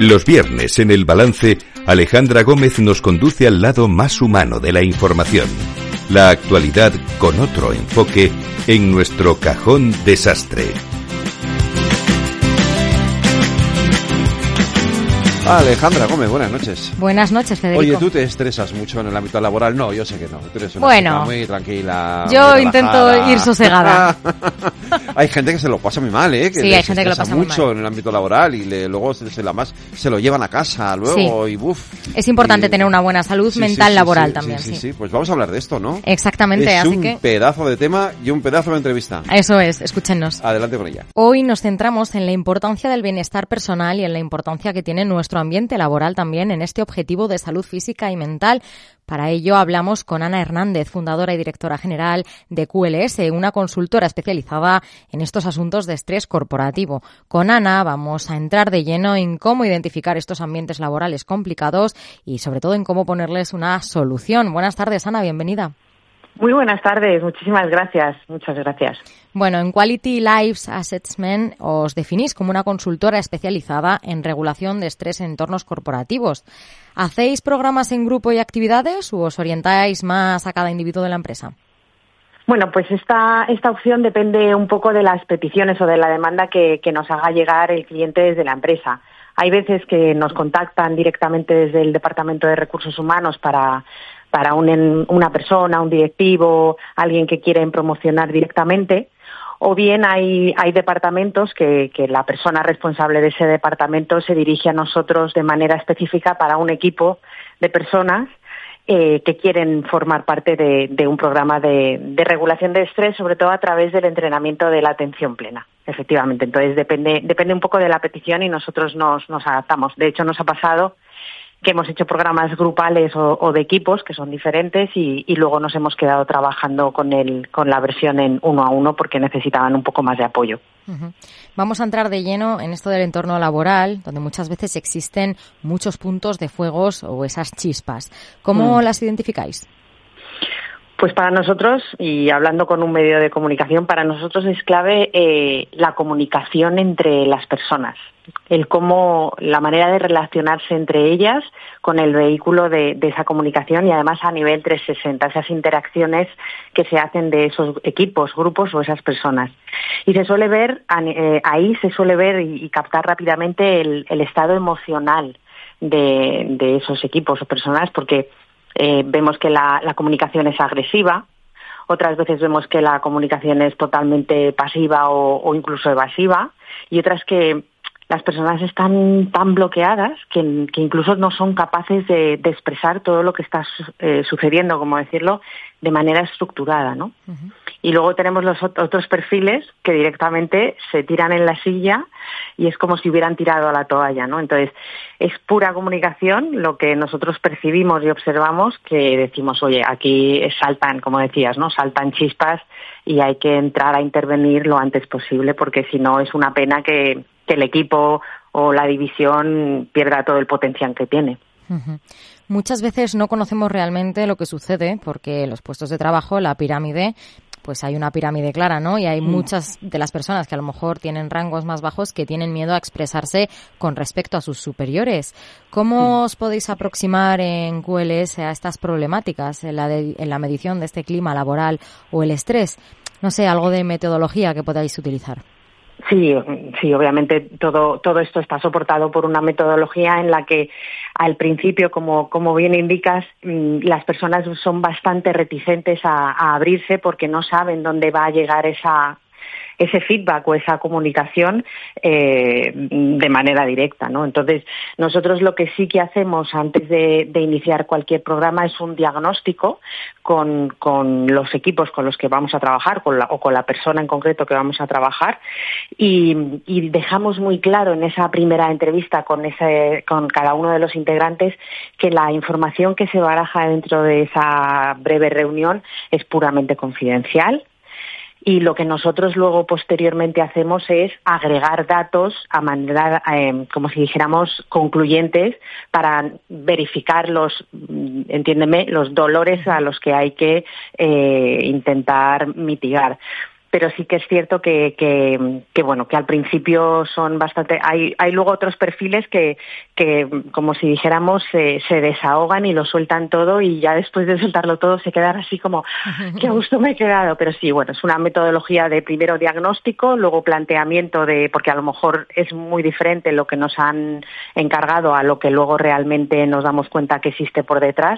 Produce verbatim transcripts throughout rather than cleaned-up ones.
Los viernes en El Balance, Alejandra Gómez nos conduce al lado más humano de la información. La actualidad con otro enfoque en nuestro Cajón Desastre. Alejandra Gómez, buenas noches. Buenas noches, Federico. Oye, ¿tú te estresas mucho en el ámbito laboral? No, yo sé que no. Tú eres una bueno, chica muy tranquila. Yo muy intento ir sosegada. Hay gente que se lo pasa muy mal, ¿eh? Que sí, hay gente que lo pasa mucho muy mal en el ámbito laboral y le, luego se, se, la más, se lo llevan a casa luego sí. y buf. Es importante y, tener una buena salud sí, mental sí, sí, laboral sí, también. Sí, sí, sí, sí. Pues vamos a hablar de esto, ¿no? Exactamente, es así un que... pedazo de tema y un pedazo de entrevista. Eso es, escúchenos. Adelante con ella. Hoy nos centramos en la importancia del bienestar personal y en la importancia que tiene nuestro ambiente laboral también en este objetivo de salud física y mental. Para ello hablamos con Ana Hernández, fundadora y directora general de Q L S, una consultora especializada en estos asuntos de estrés corporativo. Con Ana vamos a entrar de lleno en cómo identificar estos ambientes laborales complicados y sobre todo en cómo ponerles una solución. Buenas tardes, Ana, bienvenida. Muy buenas tardes, muchísimas gracias, muchas gracias. Bueno, en Quality Life Assessment os definís como una consultora especializada en regulación de estrés en entornos corporativos. ¿Hacéis programas en grupo y actividades o os orientáis más a cada individuo de la empresa? Bueno, pues esta, esta opción depende un poco de las peticiones o de la demanda que, que nos haga llegar el cliente desde la empresa. Hay veces que nos contactan directamente desde el Departamento de Recursos Humanos para... para un, una persona, un directivo, alguien que quieren promocionar directamente, o bien hay, hay departamentos que, que la persona responsable de ese departamento se dirige a nosotros de manera específica para un equipo de personas eh, que quieren formar parte de, de un programa de, de regulación de estrés, sobre todo a través del entrenamiento de la atención plena, efectivamente. Entonces depende, depende un poco de la petición y nosotros nos, nos adaptamos. De hecho, nos ha pasado que hemos hecho programas grupales o, o de equipos que son diferentes y, y luego nos hemos quedado trabajando con el con la versión en uno a uno porque necesitaban un poco más de apoyo. Uh-huh. Vamos a entrar de lleno en esto del entorno laboral, donde muchas veces existen muchos puntos de fuegos o esas chispas. ¿Cómo mm. las identificáis? Pues para nosotros, y hablando con un medio de comunicación, para nosotros es clave eh, la comunicación entre las personas, el cómo, la manera de relacionarse entre ellas con el vehículo de, de esa comunicación y además a nivel trescientos sesenta, esas interacciones que se hacen de esos equipos, grupos o esas personas. Y se suele ver, eh, ahí se suele ver y, y captar rápidamente el, el estado emocional de, de esos equipos o personas, porque Eh, vemos que la, la comunicación es agresiva, otras veces vemos que la comunicación es totalmente pasiva o, o incluso evasiva, y otras que las personas están tan bloqueadas que, que incluso no son capaces de, de expresar todo lo que está eh, sucediendo, como decirlo, de manera estructurada, ¿no? Uh-huh. Y luego tenemos los otros perfiles que directamente se tiran en la silla y es como si hubieran tirado a la toalla, ¿no? Entonces, es pura comunicación lo que nosotros percibimos y observamos, que decimos, oye, aquí saltan, como decías, ¿no? Saltan chispas y hay que entrar a intervenir lo antes posible porque si no es una pena que, que el equipo o la división pierda todo el potencial que tiene. Uh-huh. Muchas veces no conocemos realmente lo que sucede porque los puestos de trabajo, la pirámide, pues hay una pirámide clara, ¿no? Y hay mm. muchas de las personas que a lo mejor tienen rangos más bajos que tienen miedo a expresarse con respecto a sus superiores. ¿Cómo mm. os podéis aproximar en Q L S a estas problemáticas en la, de, en la medición de este clima laboral o el estrés? No sé, algo de metodología que podáis utilizar. Sí, sí, obviamente todo todo esto está soportado por una metodología en la que al principio, como como bien indicas, las personas son bastante reticentes a, a abrirse porque no saben dónde va a llegar esa ese feedback o esa comunicación eh, de manera directa, ¿no? Entonces, nosotros lo que sí que hacemos antes de, de iniciar cualquier programa es un diagnóstico con, con los equipos con los que vamos a trabajar con la, o con la persona en concreto que vamos a trabajar y, y dejamos muy claro en esa primera entrevista con, ese, con cada uno de los integrantes que la información que se baraja dentro de esa breve reunión es puramente confidencial. Y lo que nosotros luego posteriormente hacemos es agregar datos a manera, eh, como si dijéramos, concluyentes para verificar los, entiéndeme, los dolores a los que hay que eh, intentar mitigar. pero sí que es cierto que, que, que bueno, que al principio son bastante, hay, hay luego otros perfiles que, que como si dijéramos, se, se desahogan y lo sueltan todo y ya después de soltarlo todo se quedan así como, qué a gusto me he quedado. Pero sí, bueno, es una metodología de primero diagnóstico, luego planteamiento de, porque a lo mejor es muy diferente lo que nos han encargado a lo que luego realmente nos damos cuenta que existe por detrás.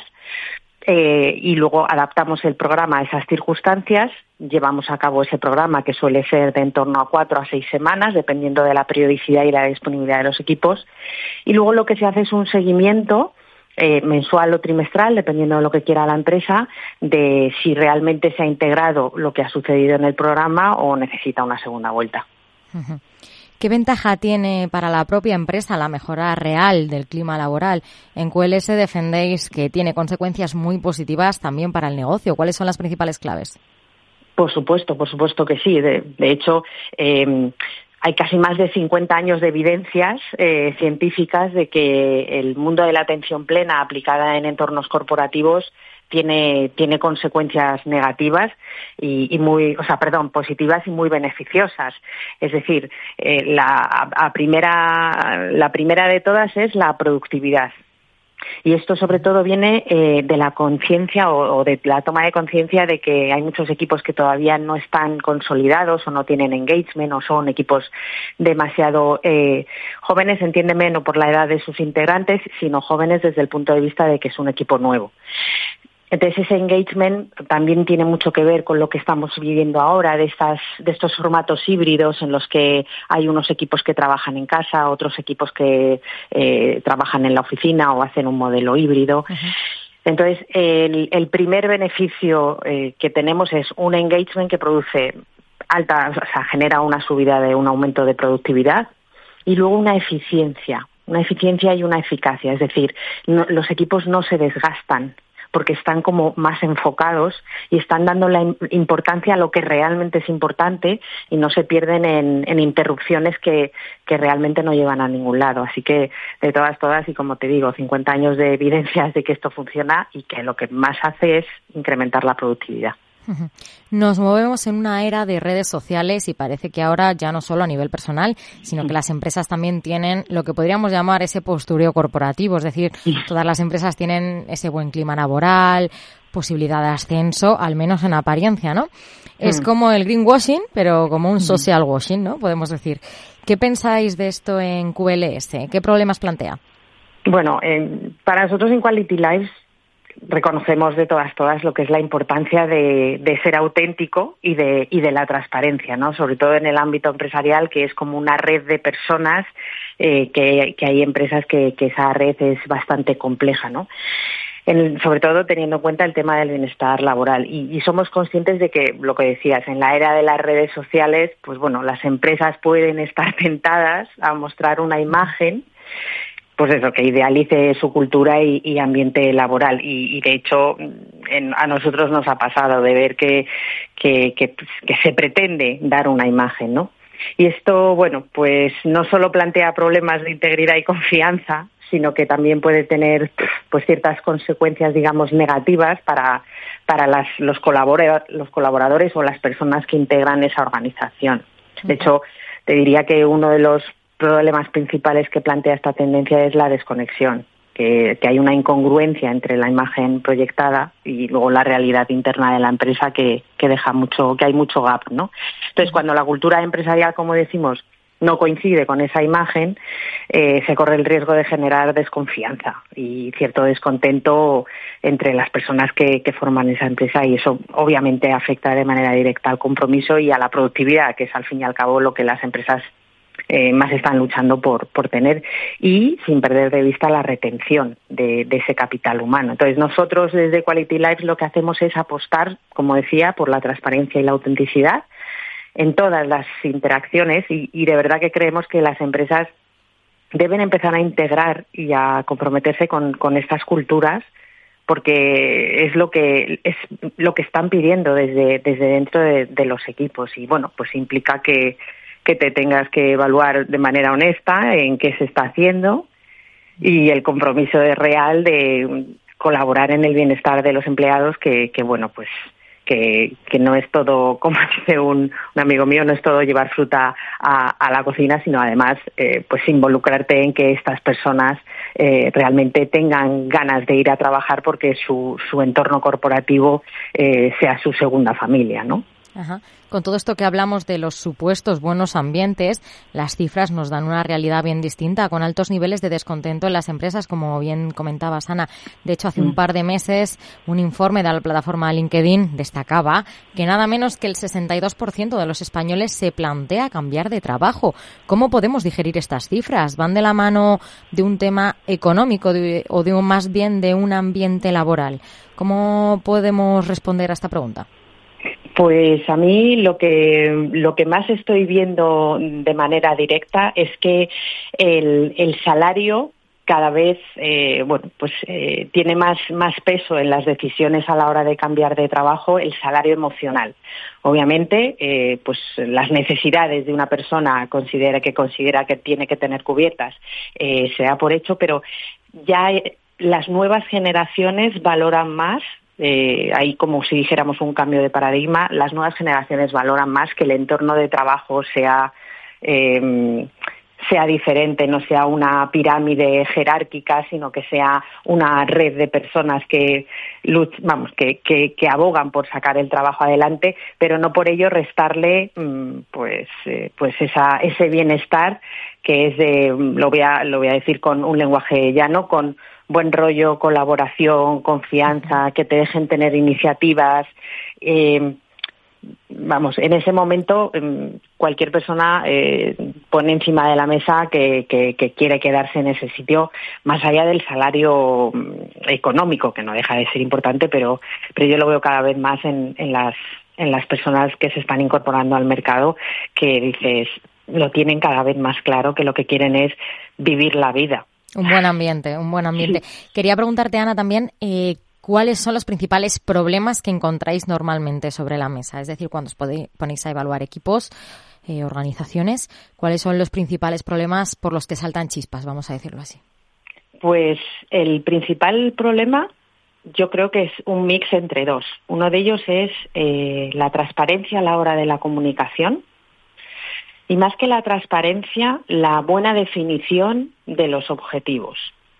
Eh, y luego adaptamos el programa a esas circunstancias, llevamos a cabo ese programa que suele ser de en torno a cuatro a seis semanas, dependiendo de la periodicidad y la disponibilidad de los equipos, y luego lo que se hace es un seguimiento eh, mensual o trimestral, dependiendo de lo que quiera la empresa, de si realmente se ha integrado lo que ha sucedido en el programa o necesita una segunda vuelta. Uh-huh. ¿Qué ventaja tiene para la propia empresa la mejora real del clima laboral? En Q L S defendéis que tiene consecuencias muy positivas también para el negocio. ¿Cuáles son las principales claves? Por supuesto, por supuesto que sí. De, de hecho, eh, hay casi más de cincuenta años de evidencias eh, científicas de que el mundo de la atención plena aplicada en entornos corporativos tiene tiene consecuencias negativas y, y muy, o sea, perdón, positivas y muy beneficiosas. Es decir, eh, la a primera la primera de todas es la productividad. Y esto sobre todo viene eh, de la conciencia o, o de la toma de conciencia de que hay muchos equipos que todavía no están consolidados o no tienen engagement o son equipos demasiado eh, jóvenes, entiéndeme, no por la edad de sus integrantes, sino jóvenes desde el punto de vista de que es un equipo nuevo. Entonces ese engagement también tiene mucho que ver con lo que estamos viviendo ahora, de estas, de estos formatos híbridos en los que hay unos equipos que trabajan en casa, otros equipos que eh, trabajan en la oficina o hacen un modelo híbrido. Uh-huh. Entonces el, el primer beneficio eh, que tenemos es un engagement que produce alta, o sea, genera una subida de un aumento de productividad y luego una eficiencia, una eficiencia y una eficacia, es decir, no, los equipos no se desgastan, porque están como más enfocados y están dando la importancia a lo que realmente es importante y no se pierden en, en interrupciones que, que realmente no llevan a ningún lado. Así que, de todas, todas, y como te digo, cincuenta años de evidencias de que esto funciona y que lo que más hace es incrementar la productividad. Nos movemos en una era de redes sociales y parece que ahora ya no solo a nivel personal, sino que las empresas también tienen lo que podríamos llamar ese postureo corporativo, es decir, todas las empresas tienen ese buen clima laboral, posibilidad de ascenso, al menos en apariencia, ¿no? Es como el greenwashing, pero como un social washing, ¿no? Podemos decir. ¿Qué pensáis de esto en Q L S? ¿Qué problemas plantea? Bueno, eh, para nosotros en Quality Lives reconocemos de todas todas lo que es la importancia de, de ser auténtico y de y de la transparencia, ¿no? Sobre todo en el ámbito empresarial, que es como una red de personas, eh, que, que hay empresas que, que esa red es bastante compleja, ¿no? En, sobre todo teniendo en cuenta el tema del bienestar laboral. Y, y somos conscientes de que, lo que decías, en la era de las redes sociales, pues bueno, las empresas pueden estar tentadas a mostrar una imagen, pues eso, que idealice su cultura y, y ambiente laboral. Y, y de hecho, en, a nosotros nos ha pasado de ver que, que, que, que se pretende dar una imagen, ¿no? Y esto, bueno, pues no solo plantea problemas de integridad y confianza, sino que también puede tener pues ciertas consecuencias, digamos, negativas para, para las, los, colabora, los colaboradores o las personas que integran esa organización. De hecho, te diría que uno de los problemas principales que plantea esta tendencia es la desconexión, que, que hay una incongruencia entre la imagen proyectada y luego la realidad interna de la empresa que, que deja mucho, que hay mucho gap, ¿no? Entonces, cuando la cultura empresarial, como decimos, no coincide con esa imagen, eh, se corre el riesgo de generar desconfianza y cierto descontento entre las personas que, que forman esa empresa, y eso obviamente afecta de manera directa al compromiso y a la productividad, que es al fin y al cabo lo que las empresas Eh, más están luchando por, por tener, y sin perder de vista la retención de, de ese capital humano. Entonces, nosotros desde Quality Lives lo que hacemos es apostar, como decía, por la transparencia y la autenticidad en todas las interacciones, y, y de verdad que creemos que las empresas deben empezar a integrar y a comprometerse con, con estas culturas, porque es lo que es lo que están pidiendo desde, desde dentro de, de los equipos. Y bueno, pues implica que que te tengas que evaluar de manera honesta en qué se está haciendo, y el compromiso real de colaborar en el bienestar de los empleados, que, que bueno, pues que, que no es todo, como dice un, un amigo mío, no es todo llevar fruta a, a la cocina, sino además eh, pues involucrarte en que estas personas eh, realmente tengan ganas de ir a trabajar porque su, su entorno corporativo eh, sea su segunda familia, ¿no? Ajá. Con todo esto que hablamos de los supuestos buenos ambientes, las cifras nos dan una realidad bien distinta, con altos niveles de descontento en las empresas, como bien comentabas, Ana. De hecho, hace un par de meses, un informe de la plataforma LinkedIn destacaba que nada menos que el sesenta y dos por ciento de los españoles se plantea cambiar de trabajo. ¿Cómo podemos digerir estas cifras? ¿Van de la mano de un tema económico de, o de un, más bien de un ambiente laboral? ¿Cómo podemos responder a esta pregunta? Pues a mí lo que lo que más estoy viendo de manera directa es que el, el salario cada vez eh, bueno pues eh, tiene más más peso en las decisiones a la hora de cambiar de trabajo, el salario emocional. Obviamente eh, pues las necesidades de una persona considera que considera que tiene que tener cubiertas eh, se da por hecho, pero ya las nuevas generaciones valoran más. Eh, hay como si dijéramos un cambio de paradigma. Las nuevas generaciones valoran más que el entorno de trabajo sea eh, sea diferente, no sea una pirámide jerárquica, sino que sea una red de personas que luch, vamos que, que, que abogan por sacar el trabajo adelante, pero no por ello restarle pues eh, pues esa ese bienestar que es de lo voy a lo voy a decir con un lenguaje llano, con buen rollo, colaboración, confianza, que te dejen tener iniciativas. Eh, vamos, en ese momento cualquier persona eh, pone encima de la mesa que, que, que quiere quedarse en ese sitio, más allá del salario económico, que no deja de ser importante, pero, pero yo lo veo cada vez más en, en las en las personas que se están incorporando al mercado, que dices, lo tienen cada vez más claro, que lo que quieren es vivir la vida. Un buen ambiente, un buen ambiente. Sí. Quería preguntarte, Ana, también, eh, ¿cuáles son los principales problemas que encontráis normalmente sobre la mesa? Es decir, cuando os podéis, ponéis a evaluar equipos, eh, organizaciones, ¿cuáles son los principales problemas por los que saltan chispas, vamos a decirlo así? Pues el principal problema yo creo que es un mix entre dos. Uno de ellos es eh, la transparencia a la hora de la comunicación. Y más que la transparencia, la buena definición de los objetivos.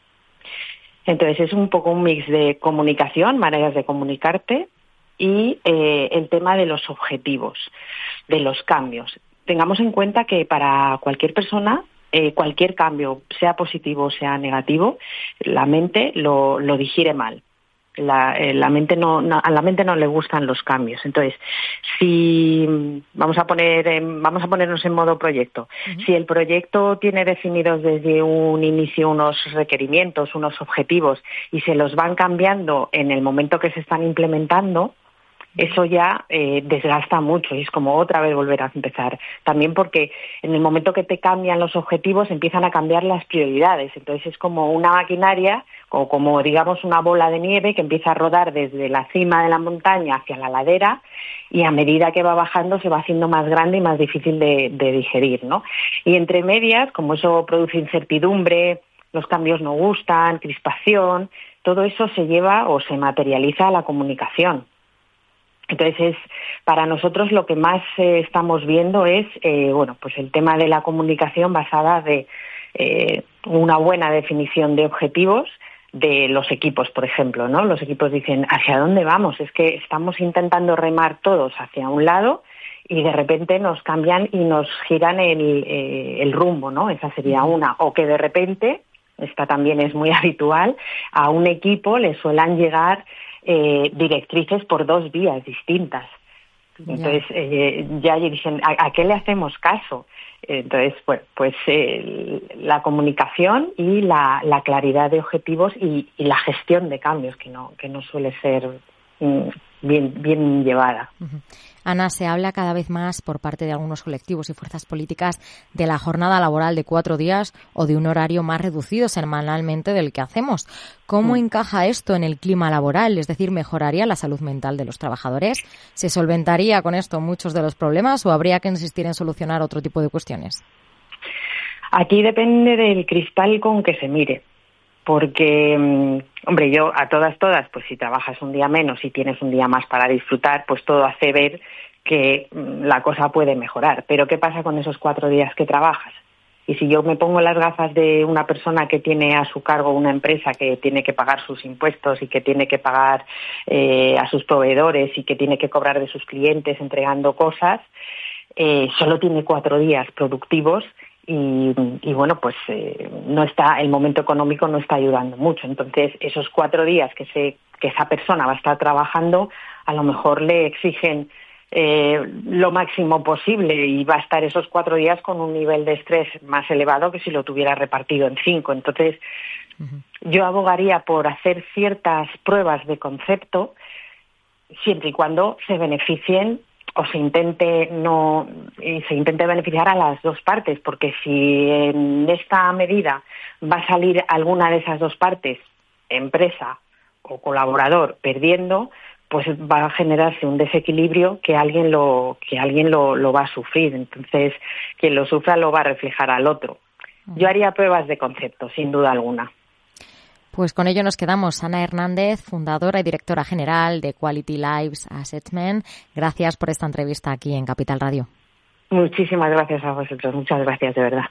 Entonces es un poco un mix de comunicación, maneras de comunicarte, y eh, el tema de los objetivos, de los cambios. Tengamos en cuenta que para cualquier persona, eh, cualquier cambio, sea positivo o sea negativo, la mente lo, lo digiere mal. La, eh, la mente no, no a la mente no le gustan los cambios. Entonces, si vamos a poner en, vamos a ponernos en modo proyecto, uh-huh. Si el proyecto tiene definidos desde un inicio unos requerimientos, unos objetivos, y se los van cambiando en el momento que se están implementando, eso ya eh, desgasta mucho y es como otra vez volver a empezar. También porque en el momento que te cambian los objetivos empiezan a cambiar las prioridades. Entonces es como una maquinaria o como digamos una bola de nieve que empieza a rodar desde la cima de la montaña hacia la ladera y a medida que va bajando se va haciendo más grande y más difícil de, de digerir, ¿no? Y entre medias, como eso produce incertidumbre, los cambios no gustan, crispación, todo eso se lleva o se materializa a la comunicación. Entonces, para nosotros lo que más eh, estamos viendo es, eh, bueno, pues el tema de la comunicación basada de eh, una buena definición de objetivos de los equipos, por ejemplo, ¿no? Los equipos dicen, ¿hacia dónde vamos? Es que estamos intentando remar todos hacia un lado y de repente nos cambian y nos giran el, eh, el rumbo, ¿no? Esa sería una. O que de repente, esta también es muy habitual, a un equipo le suelan llegar Eh, directrices por dos vías distintas. Entonces, ya, eh, ya dicen, ¿a, ¿a qué le hacemos caso? Entonces, pues, pues eh, la comunicación y la, la claridad de objetivos y, y la gestión de cambios, que no, que no suele ser mm, bien, bien llevada. Uh-huh. Ana, se habla cada vez más por parte de algunos colectivos y fuerzas políticas de la jornada laboral de cuatro días o de un horario más reducido semanalmente del que hacemos. ¿Cómo mm. encaja esto en el clima laboral? Es decir, ¿mejoraría la salud mental de los trabajadores? ¿Se solventaría con esto muchos de los problemas o habría que insistir en solucionar otro tipo de cuestiones? Aquí depende del cristal con que se mire. porque, hombre, yo a todas, todas, pues si trabajas un día menos y tienes un día más para disfrutar, pues todo hace ver que la cosa puede mejorar. Pero ¿qué pasa con esos cuatro días que trabajas? Y si yo me pongo las gafas de una persona que tiene a su cargo una empresa que tiene que pagar sus impuestos y que tiene que pagar eh, a sus proveedores y que tiene que cobrar de sus clientes entregando cosas, eh, solo tiene cuatro días productivos y, y bueno, pues eh, no está, el momento económico no está ayudando mucho. Entonces, esos cuatro días que, se, que esa persona va a estar trabajando, a lo mejor le exigen Eh, lo máximo posible y va a estar esos cuatro días con un nivel de estrés más elevado que si lo tuviera repartido en cinco. Entonces, uh-huh. yo abogaría por hacer ciertas pruebas de concepto siempre y cuando se beneficien o se intente no y se intente beneficiar a las dos partes, porque si en esta medida va a salir alguna de esas dos partes, empresa o colaborador, perdiendo, pues va a generarse un desequilibrio que alguien lo que alguien lo, lo va a sufrir. Entonces, quien lo sufra lo va a reflejar al otro. Yo haría pruebas de concepto, sin duda alguna. Pues con ello nos quedamos. Ana Hernández, fundadora y directora general de Quality Lives Assessment. Gracias por esta entrevista aquí en Capital Radio. Muchísimas gracias a vosotros. Muchas gracias, de verdad.